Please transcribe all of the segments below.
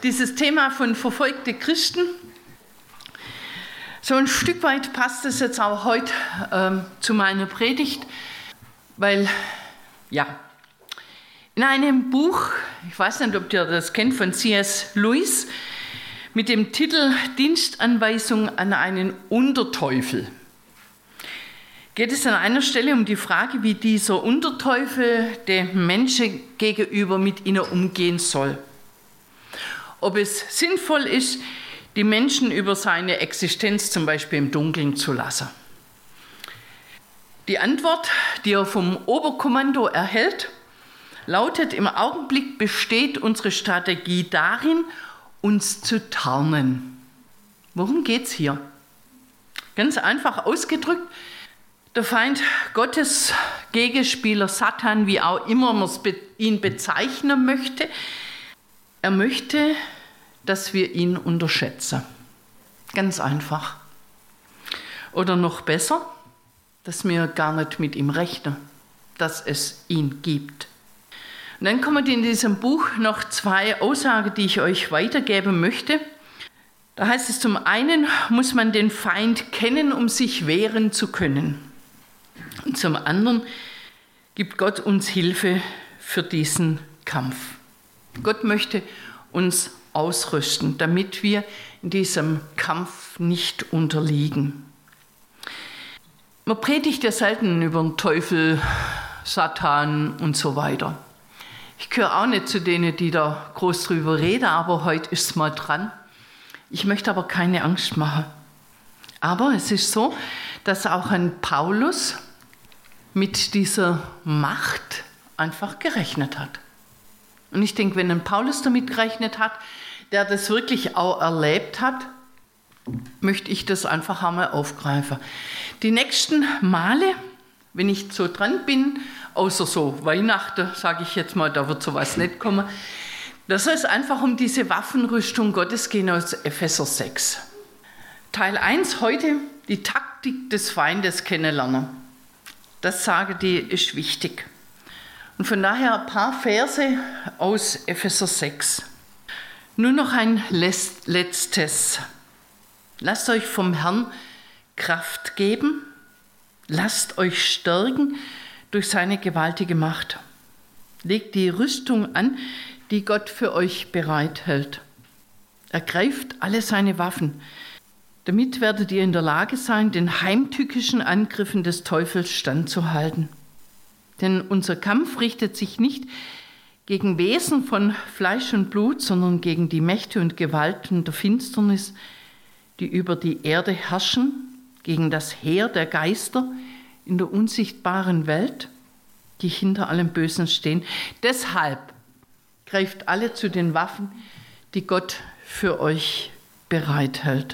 Dieses Thema von verfolgte Christen, so ein Stück weit passt es jetzt auch heute zu meiner Predigt, weil, in einem Buch, ich weiß nicht, ob ihr das kennt, von C.S. Lewis, mit dem Titel Dienstanweisung an einen Unterteufel, geht es an einer Stelle um die Frage, wie dieser Unterteufel dem Menschen gegenüber mit ihnen umgehen soll. Ob es sinnvoll ist, die Menschen über seine Existenz zum Beispiel im Dunkeln zu lassen. Die Antwort, die er vom Oberkommando erhält, lautet: Im Augenblick besteht unsere Strategie darin, uns zu tarnen. Worum geht es hier? Ganz einfach ausgedrückt, der Feind Gottes, Gegenspieler Satan, wie auch immer man ihn bezeichnen möchte, er möchte, dass wir ihn unterschätzen. Ganz einfach. Oder noch besser, dass wir gar nicht mit ihm rechnen, dass es ihn gibt. Und dann kommen in diesem Buch noch 2 Aussagen, die ich euch weitergeben möchte. Da heißt es, zum einen muss man den Feind kennen, um sich wehren zu können. Und zum anderen gibt Gott uns Hilfe für diesen Kampf. Gott möchte uns ausrüsten, damit wir in diesem Kampf nicht unterliegen. Man predigt ja selten über den Teufel, Satan und so weiter. Ich gehöre auch nicht zu denen, die da groß drüber reden, aber heute ist es mal dran. Ich möchte aber keine Angst machen. Aber es ist so, dass auch ein Paulus mit dieser Macht einfach gerechnet hat. Und ich denke, wenn ein Paulus damit gerechnet hat, der das wirklich auch erlebt hat, möchte ich das einfach einmal aufgreifen. Die nächsten Male, wenn ich so dran bin, außer so Weihnachten, sage ich jetzt mal, da wird sowas nicht kommen, da soll es einfach um diese Waffenrüstung Gottes gehen aus Epheser 6. Teil 1 heute, die Taktik des Feindes kennenlernen. Das sage die ist wichtig. Und von daher ein paar Verse aus Epheser 6. Nur noch ein letztes. Lasst euch vom Herrn Kraft geben. Lasst euch stärken durch seine gewaltige Macht. Legt die Rüstung an, die Gott für euch bereithält. Ergreift alle seine Waffen. Damit werdet ihr in der Lage sein, den heimtückischen Angriffen des Teufels standzuhalten. Denn unser Kampf richtet sich nicht gegen Wesen von Fleisch und Blut, sondern gegen die Mächte und Gewalten der Finsternis, die über die Erde herrschen, gegen das Heer der Geister in der unsichtbaren Welt, die hinter allem Bösen stehen. Deshalb greift alle zu den Waffen, die Gott für euch bereithält.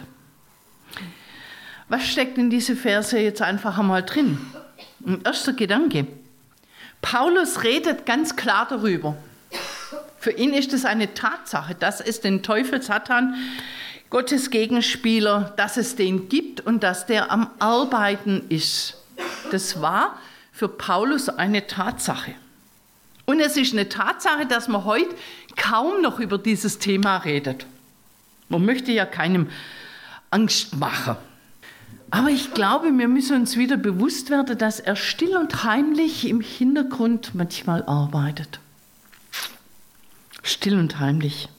Was steckt in diese Verse jetzt einfach einmal drin? Ein erster Gedanke. Paulus redet ganz klar darüber. Für ihn ist es eine Tatsache, dass es den Teufel, Satan, Gottes Gegenspieler, dass es den gibt und dass der am Arbeiten ist. Das war für Paulus eine Tatsache. Und es ist eine Tatsache, dass man heute kaum noch über dieses Thema redet. Man möchte ja keinem Angst machen. Aber ich glaube, wir müssen uns wieder bewusst werden, dass er still und heimlich im Hintergrund manchmal arbeitet. Still und heimlich.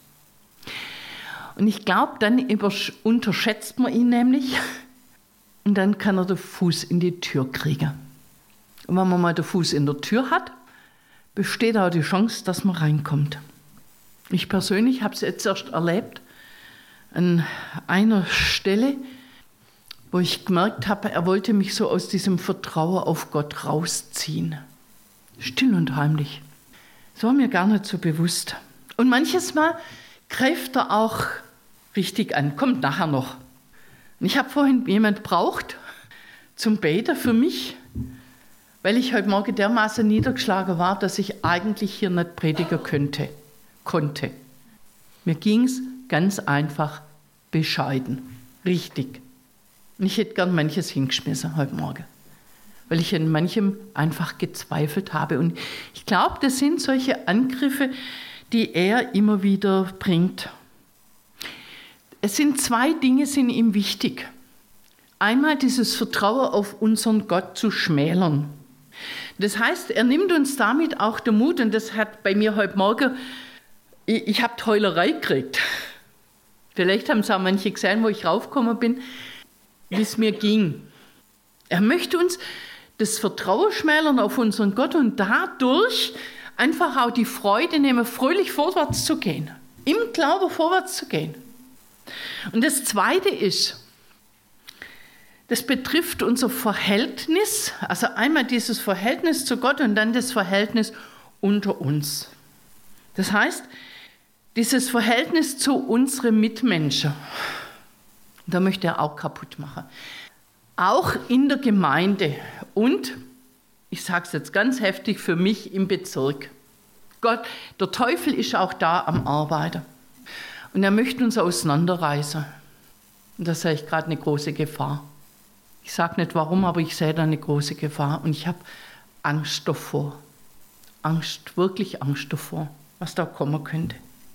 Und ich glaube, dann unterschätzt man ihn nämlich und dann kann er den Fuß in die Tür kriegen. Und wenn man mal den Fuß in der Tür hat, besteht auch die Chance, dass man reinkommt. Ich persönlich habe es jetzt erst erlebt an einer Stelle, wo ich gemerkt habe, er wollte mich so aus diesem Vertrauen auf Gott rausziehen. Still und heimlich. Das war mir gar nicht so bewusst. Und manches Mal greift er auch richtig an. Kommt nachher noch. Und ich habe vorhin jemand braucht zum Beten für mich, weil ich heute Morgen dermaßen niedergeschlagen war, dass ich eigentlich hier nicht predigen konnte. Mir ging es ganz einfach bescheiden. Richtig. Und ich hätte gern manches hingeschmissen heute Morgen, weil ich in manchem einfach gezweifelt habe. Und ich glaube, das sind solche Angriffe, die er immer wieder bringt. es sind 2 Dinge sind ihm wichtig. Einmal dieses Vertrauen auf unseren Gott zu schmälern. Das heißt, er nimmt uns damit auch den Mut, und das hat bei mir heute Morgen, ich habe die Heulerei gekriegt. Vielleicht haben es auch manche gesehen, wo ich raufgekommen bin, wie es mir ging. Er möchte uns das Vertrauen schmälern auf unseren Gott und dadurch einfach auch die Freude nehmen, fröhlich vorwärts zu gehen. Im Glauben vorwärts zu gehen. Und das Zweite ist, das betrifft unser Verhältnis, also einmal dieses Verhältnis zu Gott und dann das Verhältnis unter uns. Das heißt, dieses Verhältnis zu unseren Mitmenschen, da möchte er auch kaputt machen. Auch in der Gemeinde und, ich sage es jetzt ganz heftig, für mich im Bezirk. Gott, der Teufel ist auch da am Arbeiten. Und er möchte uns auseinanderreißen. Und da sehe ich gerade eine große Gefahr. Ich sage nicht warum, aber ich sehe da eine große Gefahr. Und ich habe Angst davor. Angst, wirklich Angst davor, was da kommen könnte.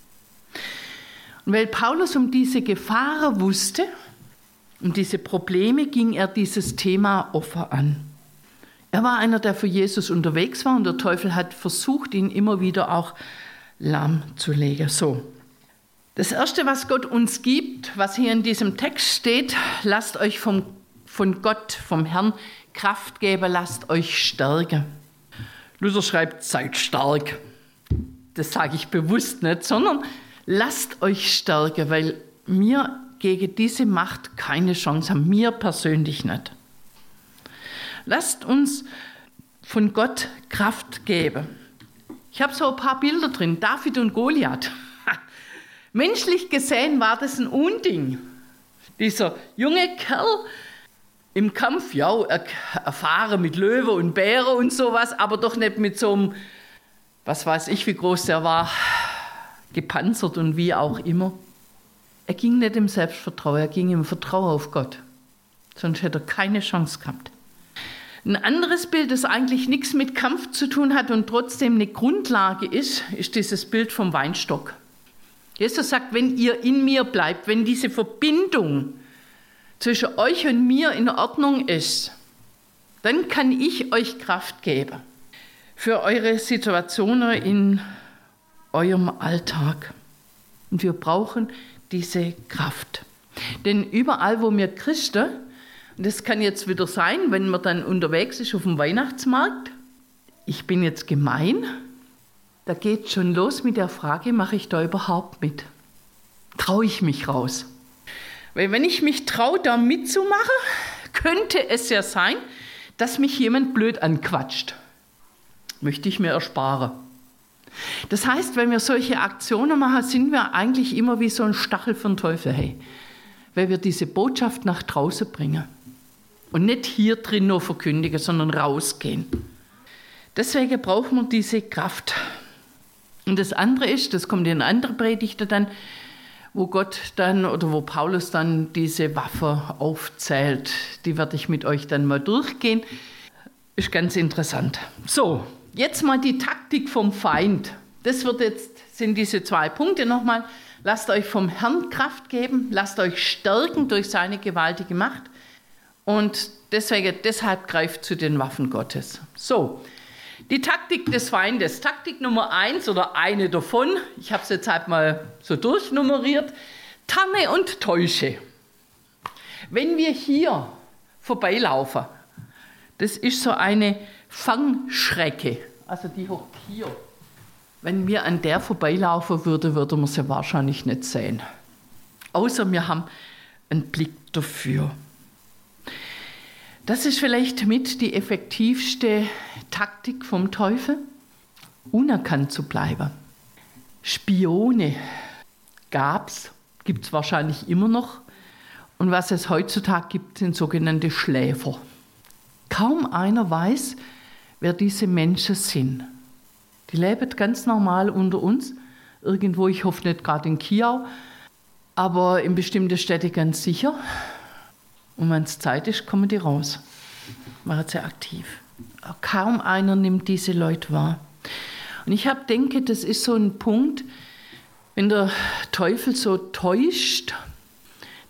Und weil Paulus um diese Gefahren wusste, um diese Probleme, ging er dieses Thema offen an. Er war einer, der für Jesus unterwegs war und der Teufel hat versucht, ihn immer wieder auch lahmzulegen. So. Das Erste, was Gott uns gibt, was hier in diesem Text steht, lasst euch von Gott, vom Herrn Kraft geben, lasst euch stärken. Luther schreibt, seid stark. Das sage ich bewusst nicht, sondern lasst euch stärken, weil wir gegen diese Macht keine Chance haben, mir persönlich nicht. Lasst uns von Gott Kraft geben. Ich habe so ein paar Bilder drin, David und Goliath. Menschlich gesehen war das ein Unding. Dieser junge Kerl im Kampf, ja, erfahren mit Löwe und Bären und sowas, aber doch nicht mit so einem, was weiß ich, wie groß der war, gepanzert und wie auch immer. Er ging nicht im Selbstvertrauen, er ging im Vertrauen auf Gott. Sonst hätte er keine Chance gehabt. Ein anderes Bild, das eigentlich nichts mit Kampf zu tun hat und trotzdem eine Grundlage ist dieses Bild vom Weinstock. Jesus sagt, wenn ihr in mir bleibt, wenn diese Verbindung zwischen euch und mir in Ordnung ist, dann kann ich euch Kraft geben für eure Situationen in eurem Alltag. Und wir brauchen diese Kraft. Denn überall, wo wir Christen, und das kann jetzt wieder sein, wenn man dann unterwegs ist auf dem Weihnachtsmarkt, ich bin jetzt gemein, da geht schon los mit der Frage, mache ich da überhaupt mit? Traue ich mich raus? Weil wenn ich mich traue, da mitzumachen, könnte es ja sein, dass mich jemand blöd anquatscht. Möchte ich mir ersparen. Das heißt, wenn wir solche Aktionen machen, sind wir eigentlich immer wie so ein Stachel für den Teufel, hey, weil wir diese Botschaft nach draußen bringen. Und nicht hier drin nur verkündigen, sondern rausgehen. Deswegen brauchen wir diese Kraft. Und das andere ist, das kommt in andere Predigten dann, wo Gott dann oder wo Paulus dann diese Waffe aufzählt. Die werde ich mit euch dann mal durchgehen. Ist ganz interessant. So, jetzt mal die Taktik vom Feind. Das sind diese 2 Punkte nochmal. Lasst euch vom Herrn Kraft geben, lasst euch stärken durch seine gewaltige Macht. Und deshalb greift zu den Waffen Gottes. So, die Taktik des Feindes. Taktik Nummer 1 oder eine davon, ich habe es jetzt halt mal so durchnummeriert, tarne und täusche. Wenn wir hier vorbeilaufen, das ist so eine Fangschrecke, also die hockt hier. Wenn wir an der vorbeilaufen würden, würde man sie wahrscheinlich nicht sehen. Außer wir haben einen Blick dafür. Das ist vielleicht mit die effektivste Taktik vom Teufel, unerkannt zu bleiben. Spione gibt es wahrscheinlich immer noch. Und was es heutzutage gibt, sind sogenannte Schläfer. Kaum einer weiß, wer diese Menschen sind. Die leben ganz normal unter uns, irgendwo, ich hoffe nicht gerade in Chiau, aber in bestimmten Städten ganz sicher. Und wenn es Zeit ist, kommen die raus. Machen sie aktiv. Aber kaum einer nimmt diese Leute wahr. Und ich denke, das ist so ein Punkt, wenn der Teufel so täuscht,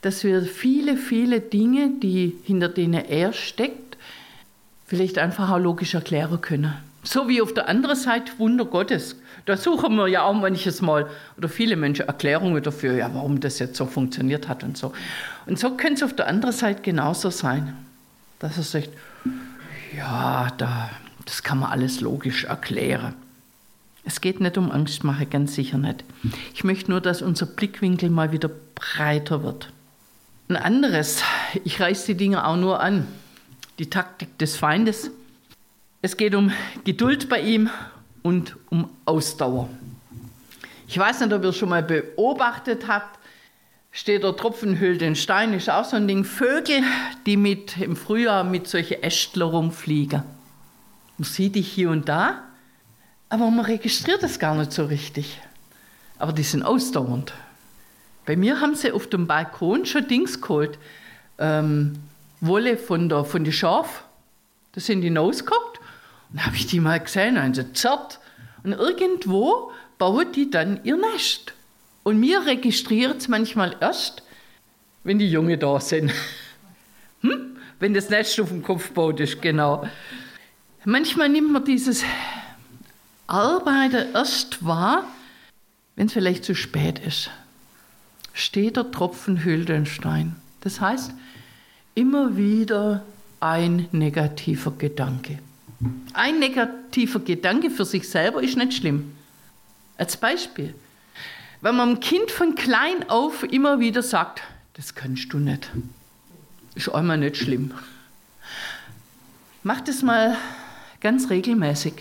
dass wir viele, viele Dinge, hinter denen er steckt, vielleicht einfach auch logisch erklären können. So wie auf der anderen Seite Wunder Gottes. Da suchen wir ja auch manches Mal, oder viele Menschen, Erklärungen dafür, ja, warum das jetzt so funktioniert hat und so. Und so könnte es auf der anderen Seite genauso sein, dass er sagt, ja, das kann man alles logisch erklären. Es geht nicht um Angstmache, ganz sicher nicht. Ich möchte nur, dass unser Blickwinkel mal wieder breiter wird. Ein anderes, ich reiße die Dinge auch nur an, die Taktik des Feindes. Es geht um Geduld bei ihm und um Ausdauer. Ich weiß nicht, ob ihr schon mal beobachtet habt, steht der Tropfen hüllt den Stein, ist auch so ein Ding. Vögel, die im Frühjahr mit solchen Ästler rumfliegen. Man sieht die hier und da, aber man registriert das gar nicht so richtig. Aber die sind ausdauernd. Bei mir haben sie auf dem Balkon schon Dings geholt. Wolle von den Schafen. Da sind die rausgeguckt. Und da habe ich die mal gesehen, und sie zerrt. Und irgendwo bauen die dann ihr Nest. Und mir registriert es manchmal erst, wenn die Junge da sind. Wenn das Nest auf dem Kopf gebaut ist, genau. Manchmal nimmt man dieses Arbeiten erst wahr, wenn es vielleicht zu spät ist. Steht der Tropfen hüllt den Stein. Das heißt, immer wieder ein negativer Gedanke. Ein negativer Gedanke für sich selber ist nicht schlimm. Als Beispiel, wenn man einem Kind von klein auf immer wieder sagt, das kannst du nicht, ist einmal nicht schlimm. Mach das mal ganz regelmäßig.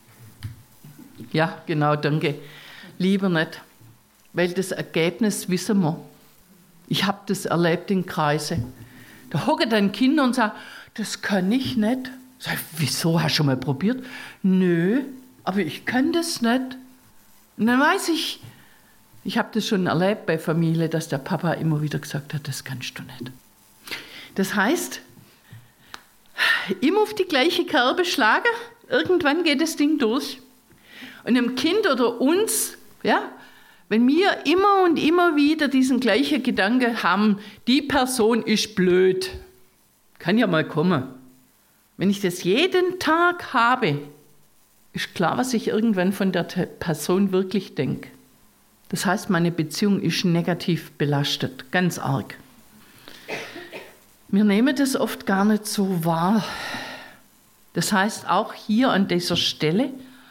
Ja, genau, danke. Lieber nicht, weil das Ergebnis wissen wir. Ich habe das erlebt in Kreise. Da hocken dann Kinder und sagen, das kann ich nicht. Sag ich, wieso, hast du schon mal probiert? Nö, aber ich kann das nicht. Und dann weiß ich habe das schon erlebt bei Familie, dass der Papa immer wieder gesagt hat, das kannst du nicht. Das heißt, immer auf die gleiche Kerbe schlagen, irgendwann geht das Ding durch. Und dem Kind oder uns, ja, wenn wir immer und immer wieder diesen gleichen Gedanken haben, die Person ist blöd, kann ja mal kommen. Wenn ich das jeden Tag habe, ist klar, was ich irgendwann von der Person wirklich denke. Das heißt, meine Beziehung ist negativ belastet, ganz arg. Wir nehmen das oft gar nicht so wahr. Das heißt, auch hier an dieser Stelle,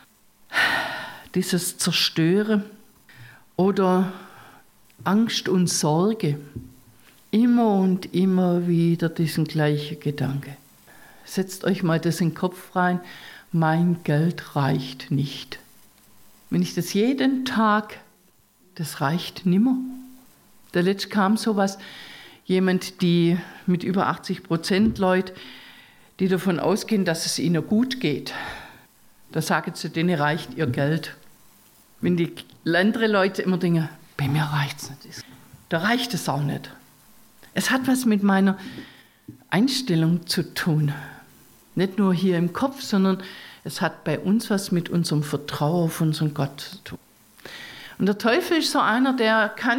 dieses Zerstören oder Angst und Sorge, immer und immer wieder diesen gleichen Gedanke. Setzt euch mal das in den Kopf rein, mein Geld reicht nicht. Wenn ich das jeden Tag, das reicht nimmer. Der letzte kam sowas, jemand, die mit über 80% Leute, die davon ausgehen, dass es ihnen gut geht. Da sagen sie, denen reicht ihr Geld. Wenn die andere Leute immer denken, bei mir reicht es nicht, da reicht es auch nicht. Es hat was mit meiner Einstellung zu tun. Nicht nur hier im Kopf, sondern es hat bei uns was mit unserem Vertrauen auf unseren Gott zu tun. Und der Teufel ist so einer, der kann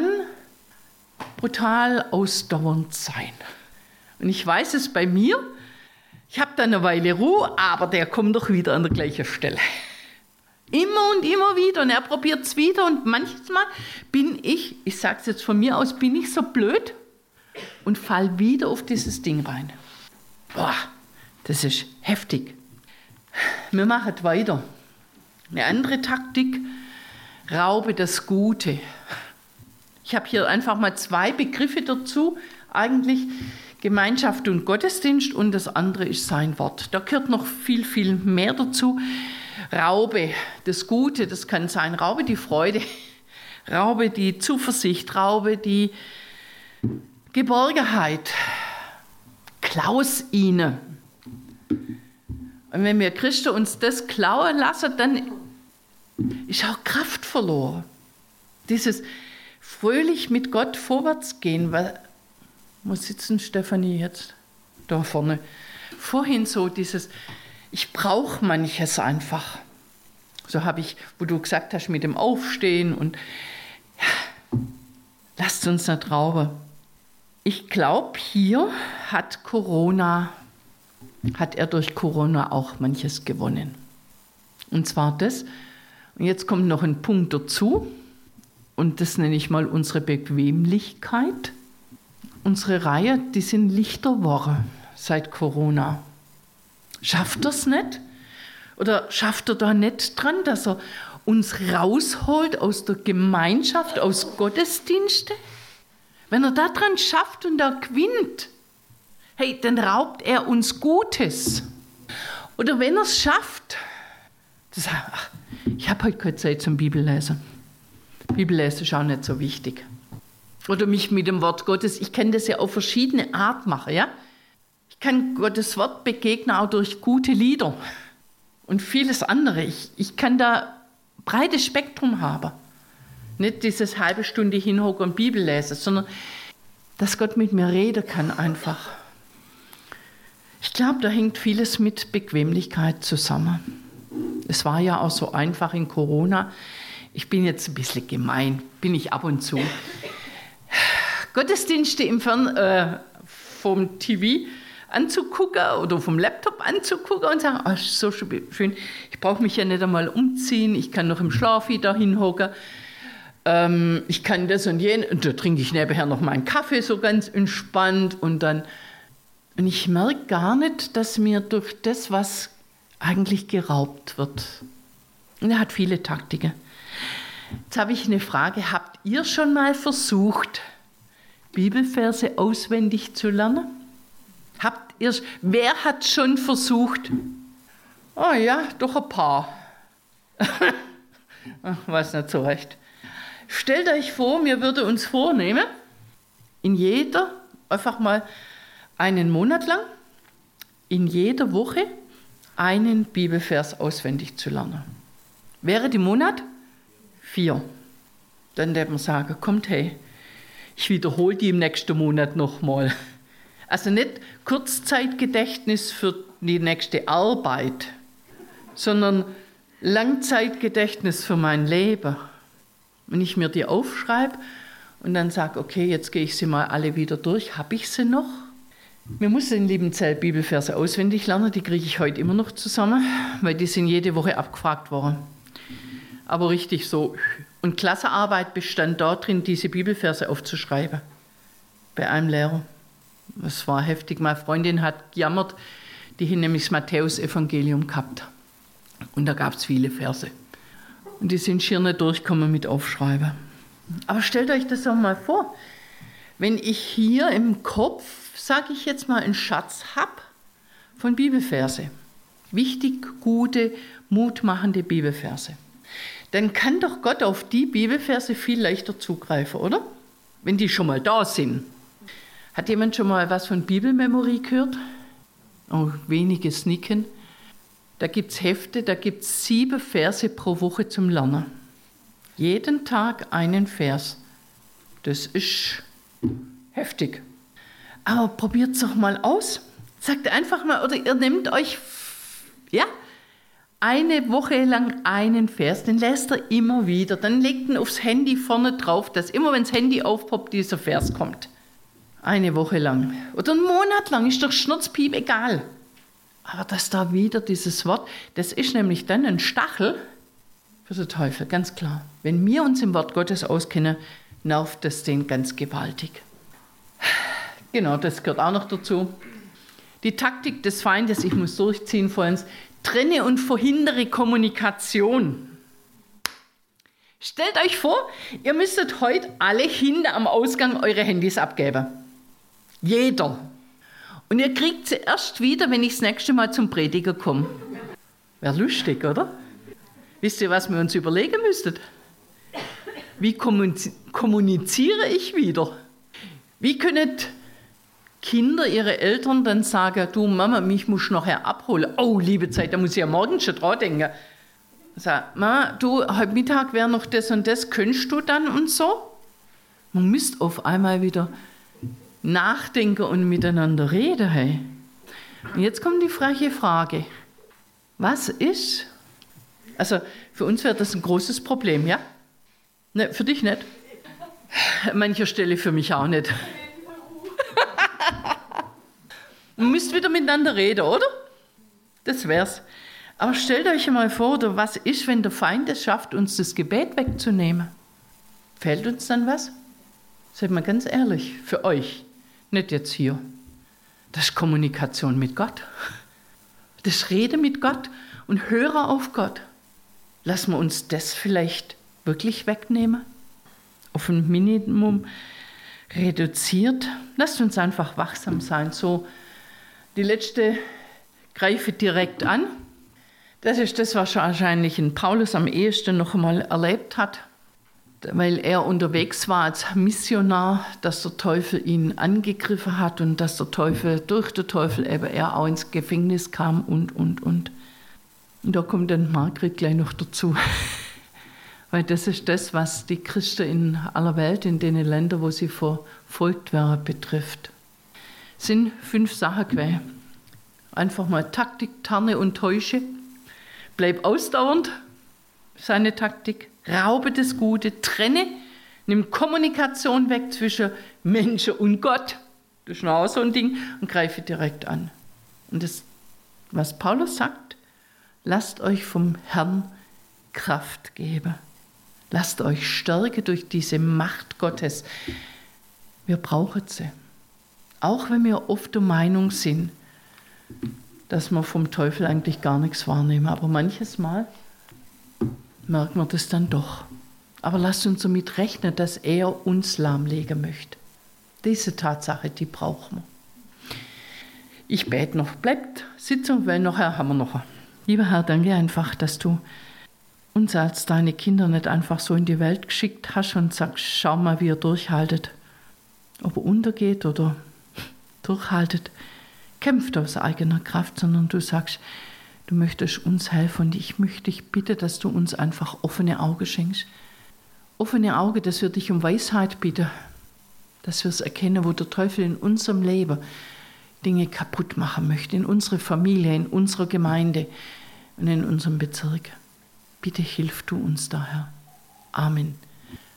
brutal ausdauernd sein. Und ich weiß es bei mir, ich habe dann eine Weile Ruhe, aber der kommt doch wieder an der gleichen Stelle. Immer und immer wieder und er probiert es wieder und manches Mal bin ich sage es jetzt von mir aus, bin ich so blöd und fall wieder auf dieses Ding rein. Boah, das ist heftig. Wir machen weiter. Eine andere Taktik, raube das Gute. Ich habe hier einfach mal 2 Begriffe dazu. Eigentlich Gemeinschaft und Gottesdienst und das andere ist sein Wort. Da gehört noch viel, viel mehr dazu. Raube das Gute, das kann sein, raube die Freude, raube die Zuversicht, raube die Geborgenheit. Klaus ihnen. Und wenn wir Christen uns das klauen lassen, dann ist auch Kraft verloren. Dieses fröhlich mit Gott vorwärts gehen. Wo sitzen Stefanie jetzt? Da vorne. Vorhin so dieses, ich brauche manches einfach. So habe ich, wo du gesagt hast, mit dem Aufstehen und ja, lasst uns nicht rauben. Ich glaube, hier hat er durch Corona auch manches gewonnen. Und zwar das, und jetzt kommt noch ein Punkt dazu, und das nenne ich mal unsere Bequemlichkeit. Unsere Reihe, die sind lichter geworden seit Corona. Schafft er es nicht? Oder schafft er da nicht dran, dass er uns rausholt aus der Gemeinschaft, aus Gottesdienste? Wenn er da dran schafft und da gewinnt, hey, dann raubt er uns Gutes. Oder wenn er es schafft, ich habe heute keine Zeit zum Bibellesen. Bibellesen ist auch nicht so wichtig. Oder mich mit dem Wort Gottes, ich kann das ja auf verschiedene Art machen, ja? Ich kann Gottes Wort begegnen auch durch gute Lieder und vieles andere. Ich kann da breites Spektrum haben. Nicht dieses halbe Stunde hinhocken und Bibel lesen, sondern dass Gott mit mir reden kann einfach. Ich glaube, da hängt vieles mit Bequemlichkeit zusammen. Es war ja auch so einfach in Corona. Ich bin jetzt ein bisschen gemein, bin ich ab und zu. Gottesdienste vom TV anzugucken oder vom Laptop anzugucken und sagen, so schön, ich brauche mich ja nicht einmal umziehen, ich kann noch im Schlaf da hinhocken, ich kann das und jenes, und da trinke ich nebenher noch meinen Kaffee so ganz entspannt und ich merke gar nicht, dass mir durch das, was eigentlich geraubt wird. Und er hat viele Taktiken. Jetzt habe ich eine Frage, habt ihr schon mal versucht, Bibelverse auswendig zu lernen? Wer hat schon versucht? Oh ja, doch ein paar. Weiß nicht so recht. Stellt euch vor, wir würden uns vornehmen, einfach mal einen Monat lang, in jeder Woche einen Bibelvers auswendig zu lernen. Wäre die Monat 4. Dann würde man sagen, kommt hey, ich wiederhole die im nächsten Monat nochmal. Also nicht Kurzzeitgedächtnis für die nächste Arbeit, sondern Langzeitgedächtnis für mein Leben. Wenn ich mir die aufschreibe und dann sage, okay, jetzt gehe ich sie mal alle wieder durch, habe ich sie noch? Wir müssen in Liebenzell Bibelverse auswendig lernen, die kriege ich heute immer noch zusammen, weil die sind jede Woche abgefragt worden. Aber richtig so. Und Klassenarbeit bestand darin, diese Bibelverse aufzuschreiben. Bei einem Lehrer. Das war heftig. Meine Freundin hat gejammert, die hat nämlich das Matthäus-Evangelium gehabt. Und da gab es viele Verse. Und die sind schier nicht durchgekommen mit Aufschreiben. Aber stellt euch das auch mal vor, wenn ich hier im Kopf, sage ich jetzt mal, einen Schatz habe von Bibelverse. Wichtig, gute, mutmachende Bibelverse. Dann kann doch Gott auf die Bibelverse viel leichter zugreifen, oder? Wenn die schon mal da sind. Hat jemand schon mal was von Bibelmemory gehört? Oh, weniges Nicken. Da gibt es Hefte, da gibt es 7 Verse pro Woche zum Lernen. Jeden Tag einen Vers. Das ist heftig. Aber probiert es doch mal aus. Sagt einfach mal, oder ihr nehmt euch, eine Woche lang einen Vers, den lässt ihr immer wieder. Dann legt ihn aufs Handy vorne drauf, dass immer, wenn das Handy aufpoppt, dieser Vers kommt. Eine Woche lang. Oder einen Monat lang, ist doch schnurzpiep egal. Aber dass da wieder dieses Wort, das ist nämlich dann ein Stachel für den Teufel, ganz klar. Wenn wir uns im Wort Gottes auskennen, nervt das den ganz gewaltig. Genau, das gehört auch noch dazu. Die Taktik des Feindes, ich muss durchziehen vorhin, trenne und verhindere Kommunikation. Stellt euch vor, ihr müsstet heute alle hinten am Ausgang eure Handys abgeben. Jeder. Und ihr kriegt sie erst wieder, wenn ich das nächste Mal zum Prediger komme. Wäre lustig, oder? Wisst ihr, was wir uns überlegen müssten? Wie kommuniziere ich wieder? Wie können Kinder ihre Eltern dann sagen, du Mama, mich musst du nachher abholen. Oh, liebe Zeit, da muss ich ja morgen schon dran denken. Sag, Mama, du, heute Mittag wäre noch das und das, könntest du dann und so? Man müsste auf einmal wieder nachdenken und miteinander reden. Hey. Und jetzt kommt die freche Frage. Was ist? Also für uns wäre das ein großes Problem, ja? Ne, für dich nicht? An mancher Stelle für mich auch nicht. Und müsst wieder miteinander reden, oder? Das wär's. Aber stellt euch mal vor, was ist, wenn der Feind es schafft, uns das Gebet wegzunehmen? Fehlt uns dann was? Seid mal ganz ehrlich, für euch, nicht jetzt hier. Das ist Kommunikation mit Gott. Das ist Rede mit Gott und höre auf Gott. Lassen wir uns das vielleicht wirklich wegnehmen? Auf ein Minimum reduziert. Lasst uns einfach wachsam sein. So, die letzte greife direkt an. Das ist das, was wahrscheinlich in Paulus am ehesten noch einmal erlebt hat, weil er unterwegs war als Missionar, dass der Teufel ihn angegriffen hat und dass der Teufel, durch den Teufel eben er auch ins Gefängnis kam und. Und da kommt dann Margret gleich noch dazu. Weil das ist das, was die Christen in aller Welt, in den Ländern, wo sie verfolgt werden, betrifft. Es sind 5 Sachen gewesen. Einfach mal Taktik, tarne und täusche. Bleib ausdauernd, seine Taktik. Raube das Gute, trenne, nimm Kommunikation weg zwischen Menschen und Gott. Das ist auch so ein Ding. Und greife direkt an. Und das, was Paulus sagt, lasst euch vom Herrn Kraft geben. Lasst euch stärken durch diese Macht Gottes. Wir brauchen sie. Auch wenn wir oft der Meinung sind, dass wir vom Teufel eigentlich gar nichts wahrnehmen. Aber manches Mal merken wir das dann doch. Aber lasst uns damit rechnen, dass er uns lahmlegen möchte. Diese Tatsache, die brauchen wir. Ich bete noch. Bleibt Sitzung, weil nachher haben wir noch. Lieber Herr, danke einfach, dass du uns als deine Kinder nicht einfach so in die Welt geschickt hast und sagst, schau mal, wie ihr durchhaltet. Ob er untergeht oder durchhaltet, kämpft aus eigener Kraft, sondern du sagst, du möchtest uns helfen und ich möchte dich bitten, dass du uns einfach offene Augen schenkst. Offene Augen, dass wir dich um Weisheit bitten, dass wir es erkennen, wo der Teufel in unserem Leben Dinge kaputt machen möchte, in unserer Familie, in unserer Gemeinde und in unserem Bezirk. Bitte hilf du uns daher. Amen.